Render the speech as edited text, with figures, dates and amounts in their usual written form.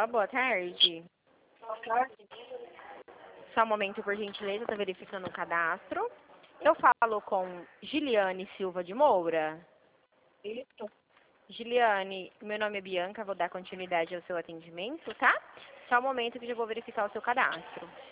Alô, boa tarde. Boa tarde. Só um momento, por gentileza, estou verificando o cadastro. Eu falo com Giliane Silva de Moura. Isso. Giliane, meu nome é Bianca, vou dar continuidade ao seu atendimento, tá? Só um momento que eu já vou verificar o seu cadastro.